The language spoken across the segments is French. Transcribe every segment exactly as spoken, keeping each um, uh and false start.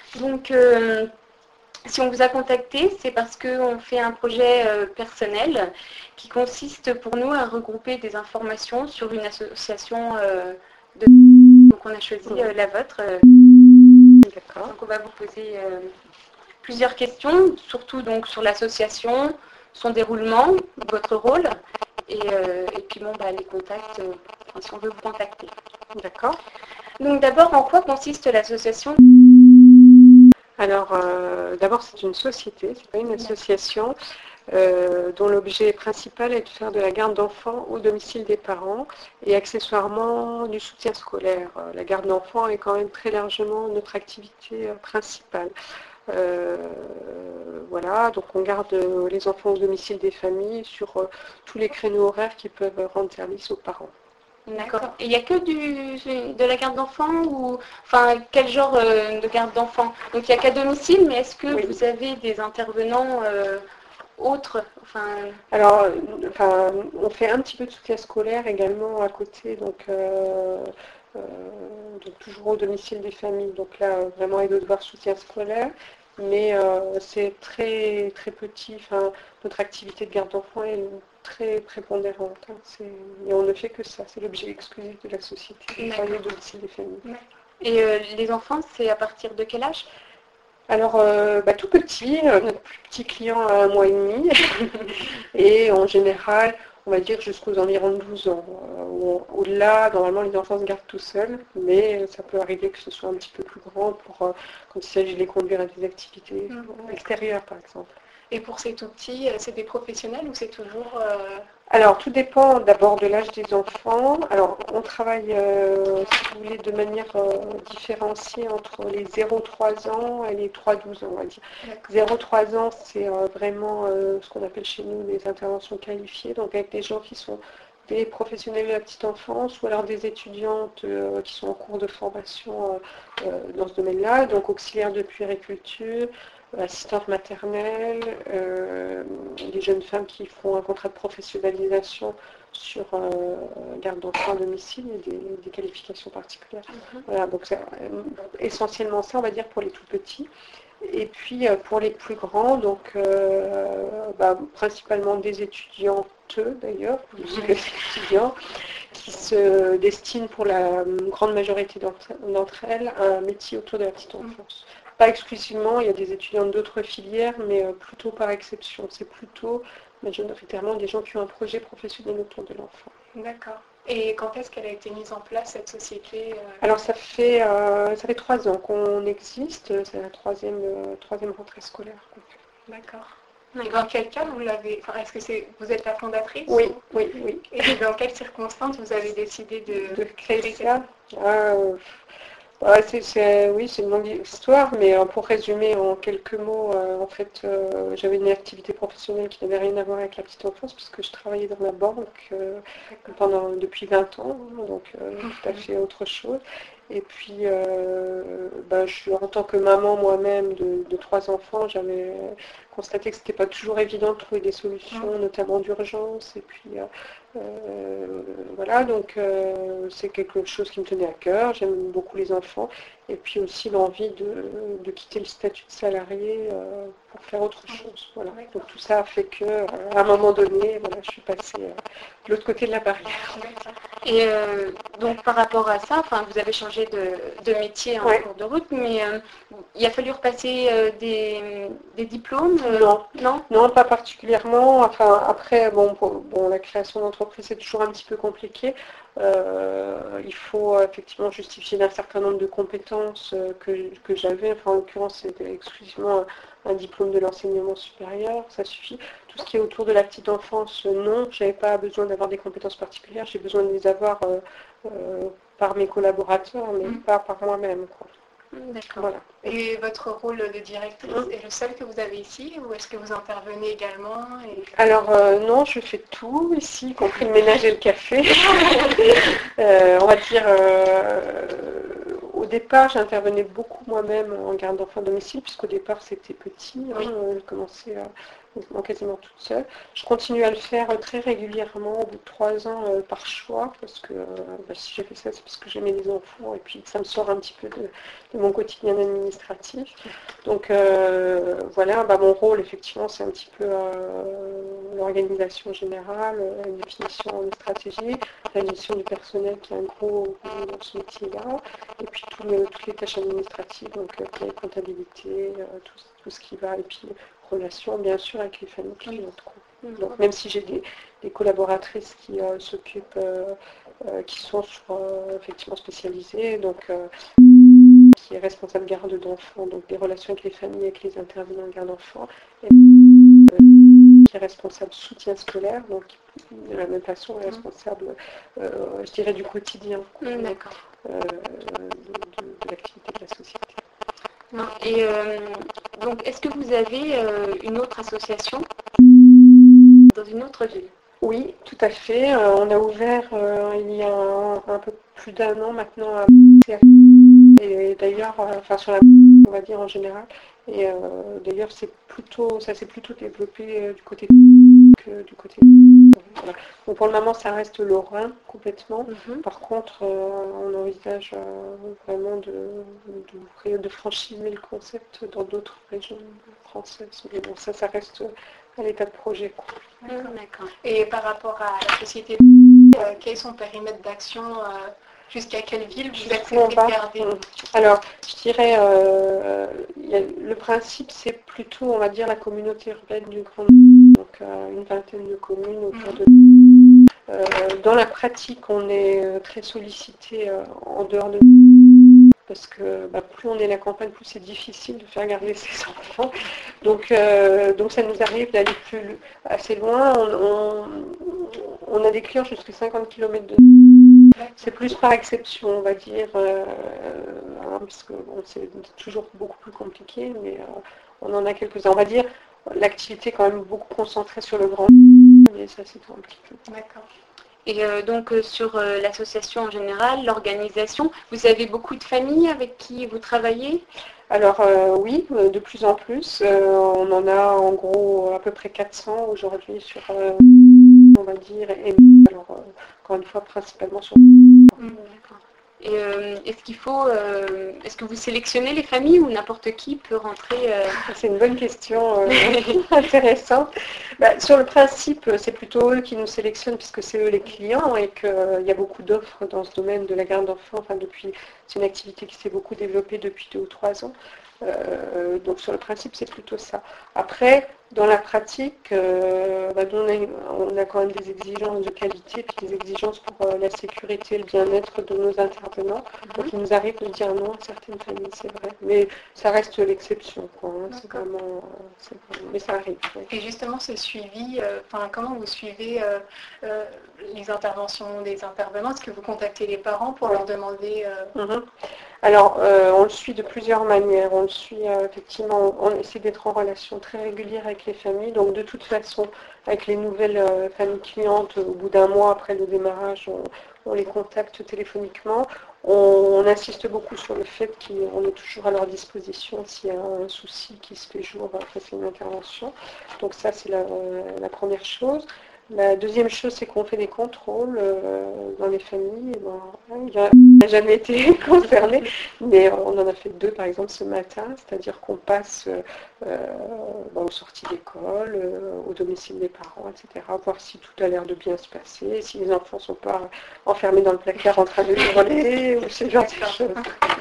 Donc, euh, si on vous a contacté, c'est parce qu'on fait un projet euh, personnel qui consiste pour nous à regrouper des informations sur une association euh, de... Donc, on a choisi euh, la vôtre. Euh, D'accord. donc, on va vous poser euh, plusieurs questions, surtout donc sur l'association, son déroulement, votre rôle, et, euh, et puis bon, bah, les contacts, euh, enfin, si on veut vous contacter. D'accord. Donc d'abord, en quoi consiste l'association ? Alors, euh, d'abord, c'est une société, c'est pas une association euh, dont l'objet principal est de faire de la garde d'enfants au domicile des parents et accessoirement du soutien scolaire. Euh, La garde d'enfants est quand même très largement notre activité euh, principale. Euh, voilà, donc on garde euh, les enfants au domicile des familles sur euh, tous les créneaux horaires qui peuvent rendre service aux parents. D'accord. Et il n'y a que du, de la garde d'enfants ou enfin quel genre euh, de garde d'enfants? Donc il n'y a qu'à domicile, mais est-ce que Oui. vous avez des intervenants euh, autres? Enfin, Alors, euh, enfin, on fait un petit peu de soutien scolaire également à côté, donc, euh, euh, donc toujours au domicile des familles. Donc là, vraiment aide aux devoirs soutien scolaire, mais euh, c'est très très petit. Enfin, notre activité de garde d'enfants est très prépondérante. Hein. C'est- Et on ne fait que ça. C'est l'objet exclusif de la société, de travailler au domicile des familles. et euh, les enfants, c'est à partir de quel âge? Alors, euh, bah, tout petit, euh, notre plus petit client a un mois et demi, et en général, on va dire jusqu'aux environs de douze ans. Euh, Au-delà, normalement, les enfants se gardent tout seuls, mais ça peut arriver que ce soit un petit peu plus grand pour, euh, quand il s'agit de les conduire à des activités Mmh. extérieures, par exemple. Et pour ces tout petits, c'est des professionnels ou c'est toujours... euh, Alors, tout dépend d'abord de l'âge des enfants. Alors, on travaille, euh, si vous voulez, de manière euh, différenciée entre les zéro trois ans et les trois douze ans, on va dire. zéro trois ans, c'est euh, vraiment euh, ce qu'on appelle chez nous des interventions qualifiées, donc avec des gens qui sont des professionnels de la petite enfance ou alors des étudiantes euh, qui sont en cours de formation euh, euh, dans ce domaine-là, donc auxiliaires de puériculture, assistante maternelle, euh, des jeunes femmes qui font un contrat de professionnalisation sur euh, garde d'enfants à domicile et des, des qualifications particulières. Mm-hmm. Voilà, donc c'est euh, essentiellement ça, on va dire, pour les tout petits. Et puis euh, pour les plus grands, donc euh, bah, principalement des étudiantes d'ailleurs, plus que des étudiants, qui se destinent pour la grande majorité d'entre, d'entre elles à un métier autour de la petite enfance. Pas exclusivement, il y a des étudiants d'autres filières, mais plutôt par exception. C'est plutôt majoritairement des gens qui ont un projet professionnel autour de l'enfant. D'accord. Et quand est-ce qu'elle a été mise en place, cette société? Alors ça fait, euh, ça fait trois ans qu'on existe, c'est la troisième, euh, troisième rentrée scolaire qu'on fait. D'accord. Et dans quel cas vous l'avez, enfin, est-ce que c'est, vous êtes la fondatrice? Oui, ou... oui, oui. Et dans quelles circonstances vous avez décidé de, de créer ça? euh, Ouais, c'est, c'est, oui, c'est une longue histoire, mais euh, pour résumer en quelques mots, euh, en fait, euh, j'avais une activité professionnelle qui n'avait rien à voir avec la petite enfance, puisque je travaillais dans la banque euh, pendant, depuis vingt ans, donc euh, tout à fait autre chose. Et puis, euh, bah, je, en tant que maman moi-même de, de trois enfants, j'avais constaté que ce n'était pas toujours évident de trouver des solutions, notamment d'urgence. Et puis, euh, euh, voilà, donc euh, c'est quelque chose qui me tenait à cœur. J'aime beaucoup les enfants. Et puis aussi l'envie de, de quitter le statut de salarié euh, pour faire autre chose. Voilà. Donc tout ça a fait que, euh, à un moment donné, voilà, je suis passée euh, de l'autre côté de la barrière. Et euh, donc par rapport à ça, enfin, vous avez changé de, de métier en Ouais. cours de route, mais euh, il a fallu repasser euh, des, des diplômes euh, Non. non, non, pas particulièrement. Enfin, après, bon, pour, bon la création d'entreprise, c'est toujours un petit peu compliqué. Euh, il faut effectivement justifier d'un certain nombre de compétences euh, que, que j'avais. Enfin, en l'occurrence, c'était exclusivement un, un diplôme de l'enseignement supérieur, ça suffit. Tout ce qui est autour de la petite enfance, non, je n'avais pas besoin d'avoir des compétences particulières. J'ai besoin de les avoir euh, euh, par mes collaborateurs, mais mmh. pas par moi-même, quoi. D'accord. Voilà. Et votre rôle de directrice mmh. est le seul que vous avez ici, ou est-ce que vous intervenez également et... Alors euh, non, je fais tout ici, y compris le ménage et le café. euh, on va dire, euh, au départ, j'intervenais beaucoup moi-même en garde d'enfants à domicile, puisqu'au départ c'était petit. Hein, oui. J'ai commencé quasiment, quasiment toute seule. Je continue à le faire très régulièrement au bout de trois ans euh, par choix, parce que euh, bah, si j'ai fait ça, c'est parce que j'aimais les enfants et puis que ça me sort un petit peu de, de mon quotidien administratif. Donc euh, voilà, bah, mon rôle effectivement c'est un petit peu euh, l'organisation générale, la définition de stratégie, la gestion du personnel qui est un gros gros dans ce métier-là, et puis tout le- toutes les tâches administratives, donc euh, la comptabilité, euh, tout, tout ce qui va, et puis relations bien sûr avec les familles clientes. Quoi. Donc même si j'ai des, des collaboratrices qui euh, s'occupent, euh, euh, qui sont sur, euh, effectivement spécialisées, donc euh, qui est responsable garde d'enfants, donc des relations avec les familles, avec les intervenants de garde d'enfants, et qui est responsable soutien scolaire, donc de la même façon est responsable, euh, je dirais, du quotidien, quoi, Mmh, d'accord. euh, de, de- de l'activité de la société. Et euh, donc, est-ce que vous avez euh, une autre association dans une autre ville? Oui, tout à fait. Euh, on a ouvert euh, il y a un, un peu plus d'un an maintenant à et d'ailleurs, euh, enfin sur la on va dire en général. Et euh, d'ailleurs, c'est plutôt, ça s'est plutôt développé euh, du côté que du côté. Voilà. Donc pour le moment, ça reste lorrain complètement. Mhm. Par contre, euh, on envisage euh, vraiment de, de, de franchir le concept dans d'autres régions françaises. Mais bon, ça, ça reste à l'état de projet. Quoi. D'accord. D'accord. Et par rapport à la société, euh, quel est son périmètre d'action euh, jusqu'à quelle ville vous acceptez de garder? Alors, je dirais, euh, y a, le principe, c'est plutôt, on va dire, la communauté urbaine du Grand donc euh, une vingtaine de communes autour de... Euh, dans la pratique, on est très sollicité euh, en dehors de... Parce que bah, plus on est la campagne, plus c'est difficile de faire garder ses enfants. Donc, euh, donc ça nous arrive d'aller plus assez loin. On, on, on a des clients jusqu'à cinquante kilomètres de... C'est plus par exception, on va dire, euh, hein, parce que bon, c'est toujours beaucoup plus compliqué, mais euh, on en a quelques-uns. On va dire, l'activité est quand même beaucoup concentrée sur le grand, mais ça c'est un petit peu. D'accord. Et euh, donc euh, sur euh, l'association en général, l'organisation, vous avez beaucoup de familles avec qui vous travaillez? Alors euh, oui, de plus en plus. Euh, on en a en gros à peu près quatre cents aujourd'hui sur, euh, on va dire, et alors euh, encore une fois principalement sur... Mmh, d'accord. Et euh, est-ce qu'il faut, euh, est-ce que vous sélectionnez les familles ou n'importe qui peut rentrer euh... C'est une bonne question, euh, intéressante. Bah, sur le principe, c'est plutôt eux qui nous sélectionnent puisque c'est eux les clients et qu'il euh, y a beaucoup d'offres dans ce domaine de la garde d'enfants. Enfin, depuis, c'est une activité qui s'est beaucoup développée depuis deux ou trois ans. Euh, donc sur le principe, c'est plutôt ça. Après, dans la pratique, euh, bah, on, a, on a quand même des exigences de qualité, puis des exigences pour euh, la sécurité et le bien-être de nos intervenants. Donc il nous arrive de dire non à certaines familles, c'est vrai. Mais ça reste l'exception, quoi. Hein. C'est vraiment, euh, c'est vraiment, mais ça arrive. Ouais. Et justement, ce suivi, euh, enfin, comment vous suivez euh, euh, les interventions des intervenants? Est-ce que vous contactez les parents pour ouais. leur demander euh... mm-hmm. Alors, euh, on le suit de plusieurs manières. On le suit euh, effectivement, on essaie d'être en relation très régulière avec les familles. Donc, de toute façon, avec les nouvelles euh, familles clientes, au bout d'un mois après le démarrage, on, on les contacte téléphoniquement. On, on insiste beaucoup sur le fait qu'on est toujours à leur disposition s'il y a un souci qui se fait jour après une intervention. Donc, ça, c'est la, la première chose. La deuxième chose, c'est qu'on fait des contrôles euh, dans les familles. Bon, il n'a jamais été concerné, mais on en a fait deux, par exemple, ce matin, c'est-à-dire qu'on passe euh, bon, aux sorties d'école, euh, au domicile des parents, et cetera, voir si tout a l'air de bien se passer, si les enfants ne sont pas enfermés dans le placard en train de hurler, ou ce genre de choses.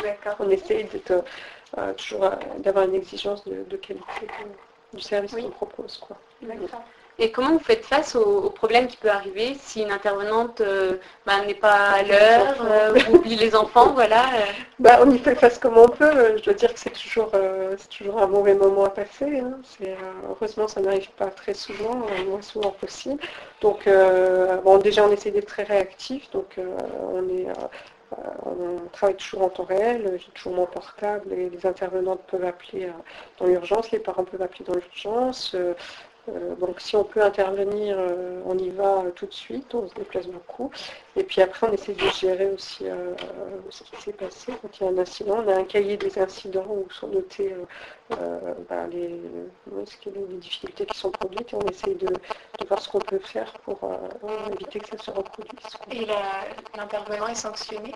On essaye d'être, euh, toujours euh, d'avoir une exigence de, de qualité de, du service oui. qu'on propose. Quoi. D'accord. Et comment vous faites face aux, aux problèmes qui peuvent arriver si une intervenante euh, bah, n'est pas à l'heure, euh, ou oublie les enfants, voilà. Euh. Bah, on y fait face comme on peut. Je dois dire que c'est toujours, euh, c'est toujours un mauvais moment à passer. Hein. C'est, euh, heureusement, ça n'arrive pas très souvent, le moins souvent possible. Donc, euh, bon, déjà, on essaie d'être très réactif. Donc, euh, on est... Euh, on travaille toujours en temps réel, j'ai toujours mon portable et les intervenantes peuvent appeler euh, dans l'urgence, les parents peuvent appeler dans l'urgence. Euh, Euh, donc si on peut intervenir, euh, on y va euh, tout de suite, on se déplace beaucoup. Et puis après, on essaie de gérer aussi euh, ce qui s'est passé quand il y a un incident. On a un cahier des incidents où sont notés euh, euh, bah, les, les difficultés qui sont produites et on essaie de, de voir ce qu'on peut faire pour euh, éviter que ça se reproduise. Et la- l'intervenant est sanctionné?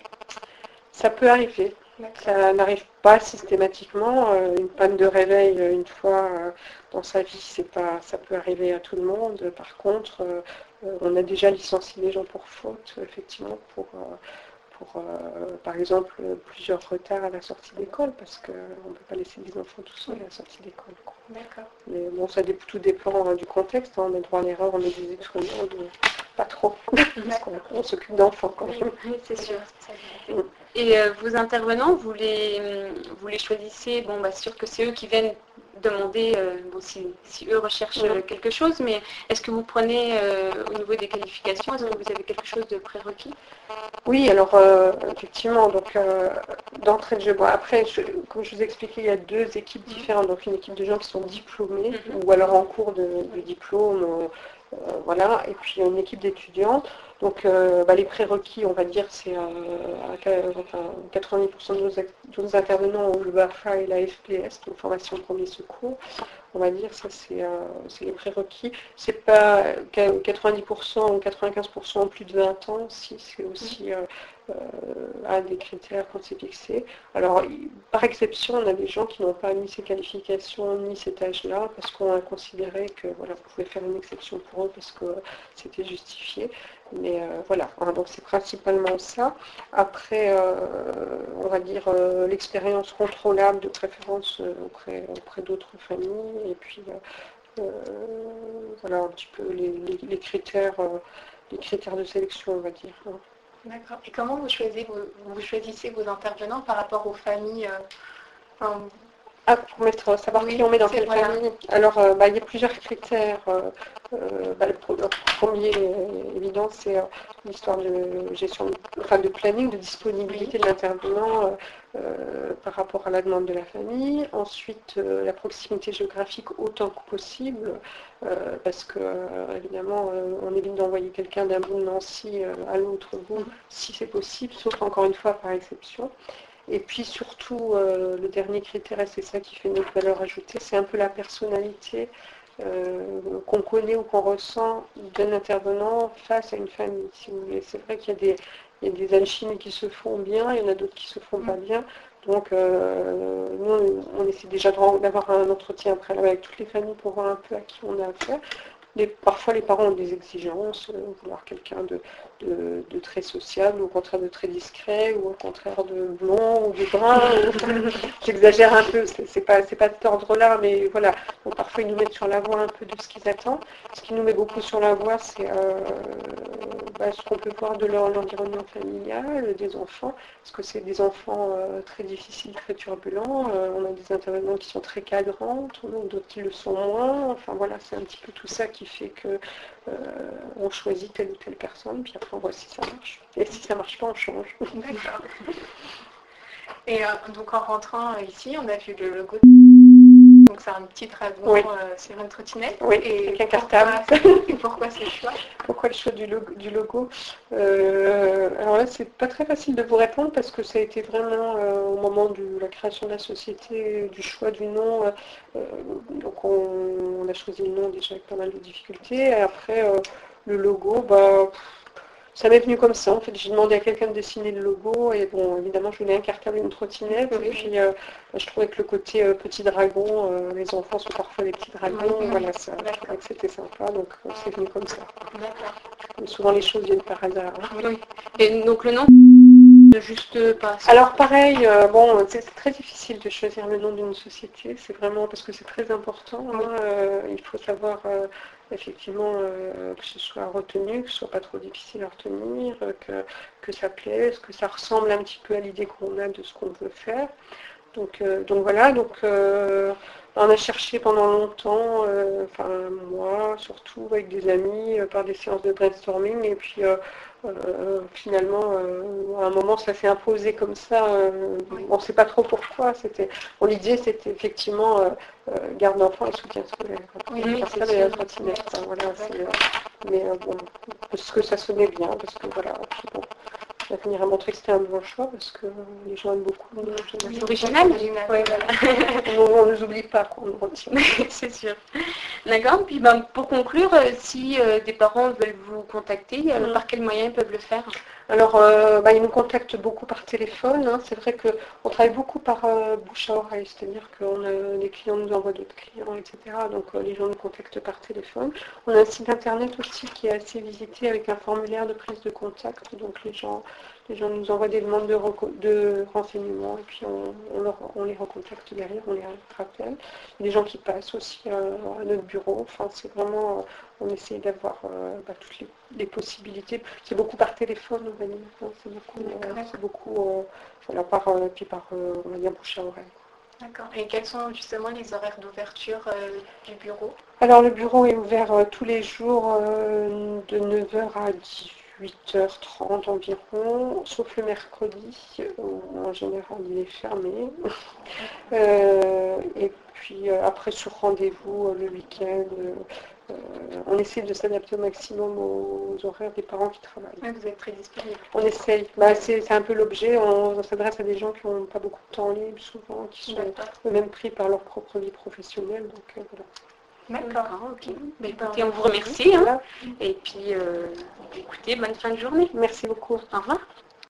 Ça peut arriver. Ça n'arrive pas systématiquement. Euh, Une panne de réveil euh, une fois euh, dans sa vie, c'est pas, ça peut arriver à tout le monde. Par contre, euh, euh, on a déjà licencié les gens pour faute, effectivement, pour, euh, pour euh, par exemple, plusieurs retards à la sortie d'école, parce qu'on ne peut pas laisser les enfants tout seuls à la sortie d'école. D'accord. Mais bon, ça dé- tout dépend hein, du contexte. Hein. On a droit à l'erreur, on est des êtres humains, donc pas trop. Parce qu'on on s'occupe d'enfants quand même. Oui, c'est sûr. Mm. Et euh, vos intervenants, vous les, vous les choisissez, bon, bah, sûr que c'est eux qui viennent demander euh, bon, si, si eux recherchent euh, quelque chose, mais est-ce que vous prenez euh, au niveau des qualifications, est-ce que vous avez quelque chose de prérequis? Oui, alors euh, effectivement, donc euh, d'entrée de jeu. Bon, après, je- comme je vous ai expliqué, il y a deux équipes différentes. Donc une équipe de gens qui sont diplômés Mhm. ou alors en cours de, de diplôme, euh, euh, voilà, et puis une équipe d'étudiants. Donc euh, bah, les prérequis, on va dire, c'est euh, à qua- enfin, quatre-vingt-dix pour cent de nos, ac- de nos intervenants ont le B A F A et la F P S, donc formation de premier secours. On va dire, ça c'est euh, c'est les prérequis. C'est pas quatre-vingt-dix pour cent ou quatre-vingt-quinze pour cent en plus de vingt ans, si c'est aussi euh, euh, un des critères qu'on s'est fixé. Alors, il- par exception, on a des gens qui n'ont pas mis ces qualifications ni cet âge-là, parce qu'on a considéré que voilà, on pouvait faire une exception pour eux parce que c'était justifié. Mais euh, voilà, hein, donc c'est principalement ça. Après, euh, on va dire euh, l'expérience contrôlable de préférence euh, auprès, auprès d'autres familles, et puis euh, euh, voilà un petit peu les, les- les critères, euh, les critères de sélection, on va dire. Hein. D'accord. Et comment vous choisissez vos, vous choisissez vos intervenants par rapport aux familles euh, enfin, Ah, pour mettre, savoir Oui, qui on met dans c'est- quelle voilà. famille. Alors, euh, bah, il y a plusieurs critères. Euh, euh, bah, le, pro- le premier euh, évident, c'est euh, l'histoire de gestion, de, enfin, de planning, de disponibilité de l'intervenant euh, euh, par rapport à la demande de la famille. Ensuite, euh, la proximité géographique autant que possible, euh, parce que euh, évidemment, euh, on évite d'envoyer quelqu'un d'un bout de Nancy euh, à l'autre bout, si c'est possible, sauf encore une fois par exception. Et puis surtout, euh, le dernier critère, et c'est ça qui fait notre valeur ajoutée, c'est un peu la personnalité euh, qu'on connaît ou qu'on ressent d'un intervenant face à une famille, si vous voulez. C'est vrai qu'il y a des, il y a des alchimies qui se font bien, il y en a d'autres qui se font pas bien. Donc, euh, nous, on essaie déjà d'avoir un entretien préalable avec toutes les familles pour voir un peu à qui on a affaire. Les- parfois, les parents ont des exigences, euh, vouloir quelqu'un de, de- de très sociable, ou au contraire de très discret, ou au contraire de blond ou de brun. ou- J'exagère un peu, c'est c'est pas, c'est pas de cet ordre-là, mais voilà. Donc, parfois, ils nous mettent sur la voie un peu de ce qu'ils attendent. Ce qui nous met beaucoup sur la voie, c'est euh, bah, ce qu'on peut voir de leur l'environnement familial, des enfants, parce que c'est des enfants euh, très difficiles, très turbulents. Euh, on a des intervenants qui sont très cadrantes, on a d'autres qui le sont moins. Enfin voilà, c'est un petit peu tout ça qui fait que euh, on choisit telle ou telle personne, puis après on voit si ça marche. Et si ça marche pas, on change. D'accord. Et euh, donc en rentrant euh, ici, on a vu le logo. Donc c'est un petit dragon Oui. euh, sur une trottinette. Oui, et avec un pourquoi, cartable. et pourquoi ce choix? Pourquoi le choix du logo, du logo Euh, Alors là, c'est pas très facile de vous répondre parce que ça a été vraiment euh, au moment de la création de la société, du choix du nom. euh, euh, donc on, on a choisi le nom déjà avec pas mal de difficultés. Et après, euh, le logo, bah, pff, ça m'est venu comme ça. En fait, j'ai demandé à quelqu'un de dessiner le logo et bon, évidemment, je voulais un cartable et une trottinette. Et puis, euh, je trouvais que le côté euh, petit dragon, euh, les enfants sont parfois des petits dragons. Oui, Voilà, ça, je trouvais que c'était sympa. Donc, euh, c'est venu comme ça. D'accord. Mais souvent, les choses viennent par hasard. Hein. Oui. Et donc le nom, juste pas. Alors pareil, euh, bon, c'est c'est très difficile de choisir le nom d'une société, c'est vraiment parce que c'est très important. Hein, euh, il faut savoir euh, effectivement euh, que ce soit retenu, que ce soit pas trop difficile à retenir, euh, que, que ça plaise, que ça ressemble un petit peu à l'idée qu'on a de ce qu'on veut faire. Donc, euh, donc voilà, donc euh, on a cherché pendant longtemps, euh, enfin moi surtout avec des amis, euh, par des séances de brainstorming, et puis euh, euh, finalement euh, à un moment ça s'est imposé comme ça, euh, Oui. on ne sait pas trop pourquoi, c'était, bon, l'idée c'était effectivement euh, euh, garde d'enfants et soutien scolaire. Oui, Oui, c'est ça, sûr. la trottinette, hein, voilà, c'est, euh, mais euh, bon, parce que ça sonnait bien, parce que voilà, puis bon, l'avenir a montré que c'était un bon choix, parce que les gens aiment beaucoup le C'est original. Original. Oui, voilà. on ne nous oublie pas, quoi, on nous retient. C'est sûr. D'accord. Puis ben, pour conclure, euh, si euh, des parents veulent vous contacter, euh, Mm. par quels moyens ils peuvent le faire? Alors, euh, bah, ils nous contactent beaucoup par téléphone. Hein. C'est vrai qu'on travaille beaucoup par euh, bouche à oreille, c'est-à-dire que les clients nous envoient d'autres clients, et cetera. Donc, euh, les gens nous contactent par téléphone. On a un site internet aussi qui est assez visité avec un formulaire de prise de contact. Donc, les gens, les gens nous envoient des demandes de, de renseignements et puis on, on, leur, on les recontacte derrière, on les rappelle. Il y a des gens qui passent aussi euh, à notre bureau. Enfin, c'est vraiment... Euh, on essaie d'avoir euh, bah, toutes les, les possibilités. C'est beaucoup par téléphone, on va dire. Hein, c'est beaucoup, euh, c'est beaucoup euh, voilà, par, euh, puis par, euh, on va dire, bouche à oreille. D'accord. Et quels sont justement les horaires d'ouverture euh, du bureau? Alors, le bureau est ouvert euh, tous les jours euh, de neuf heures à dix-huit heures trente environ, sauf le mercredi, où en général il est fermé. Euh, et puis euh, après, sur rendez-vous euh, le week-end, euh, euh, on essaie de s'adapter au maximum aux horaires des parents qui travaillent. Ah, vous êtes très disponible. On essaye. Bah, c'est, c'est un peu l'objet. On, on s'adresse à des gens qui n'ont pas beaucoup de temps libre, souvent, qui sont D'accord. eux-mêmes pris par leur propre vie professionnelle. Donc, euh, voilà. D'accord. Ok. Ben, écoutez, on vous remercie. Hein. Et puis, euh, écoutez, bonne fin de journée. Merci beaucoup. Au revoir.